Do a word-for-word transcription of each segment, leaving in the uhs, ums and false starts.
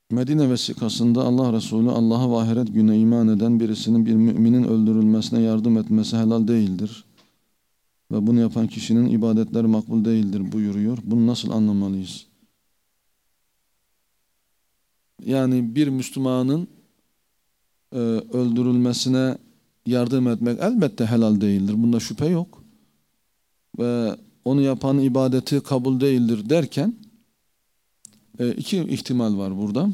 Medine vesikasında Allah Resulü Allah'a ve ahiret gününe iman eden birisinin bir müminin öldürülmesine yardım etmesi helal değildir. Ve bunu yapan kişinin ibadetleri makbul değildir buyuruyor. Bunu nasıl anlamalıyız? Yani bir Müslümanın e, öldürülmesine yardım etmek elbette helal değildir. Bunda şüphe yok. Ve onu yapan ibadeti kabul değildir derken e, iki ihtimal var burada.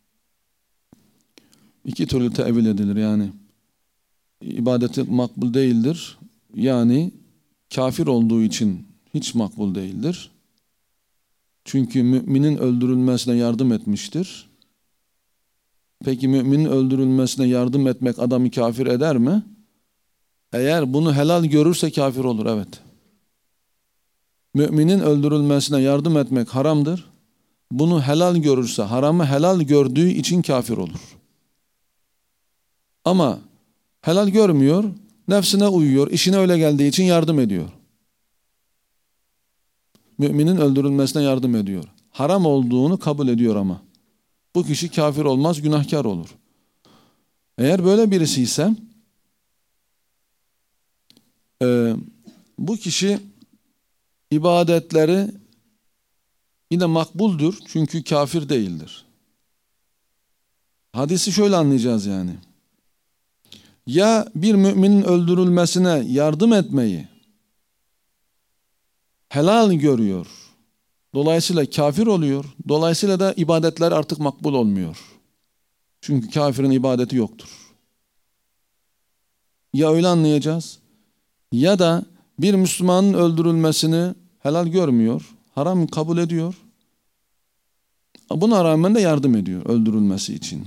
İki türlü tevil edilir yani. İbadeti makbul değildir. Yani kafir olduğu için hiç makbul değildir. Çünkü müminin öldürülmesine yardım etmiştir. Peki müminin öldürülmesine yardım etmek adamı kafir eder mi? Eğer bunu helal görürse kafir olur, evet. Müminin öldürülmesine yardım etmek haramdır. Bunu helal görürse, haramı helal gördüğü için kafir olur. Ama helal görmüyor, nefsine uyuyor, işine öyle geldiği için yardım ediyor. Müminin öldürülmesine yardım ediyor. Haram olduğunu kabul ediyor ama. Bu kişi kafir olmaz, günahkar olur. Eğer böyle birisi ise e, bu kişi ibadetleri yine makbuldür çünkü kafir değildir. Hadisi şöyle anlayacağız yani. Ya bir müminin öldürülmesine yardım etmeyi helal görüyor. Dolayısıyla kafir oluyor. Dolayısıyla da ibadetler artık makbul olmuyor. Çünkü kafirin ibadeti yoktur. Ya öyle anlayacağız ya da bir Müslümanın öldürülmesini helal görmüyor. Haram kabul ediyor. Buna rağmen de yardım ediyor öldürülmesi için.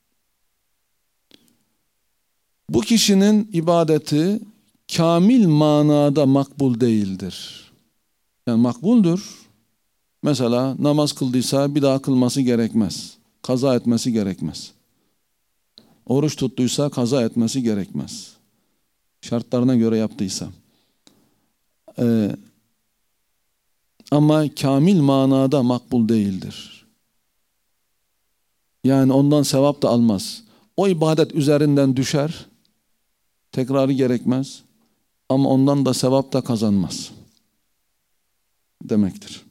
Bu kişinin ibadeti kamil manada makbul değildir. Yani makbuldür. Mesela namaz kıldıysa bir daha kılması gerekmez. Kaza etmesi gerekmez. Oruç tuttuysa kaza etmesi gerekmez. Şartlarına göre yaptıysa. Ee, ama kamil manada makbul değildir. Yani ondan sevap da almaz. O ibadet üzerinden düşer. Tekrarı gerekmez. Ama ondan da sevap da kazanmaz demektir.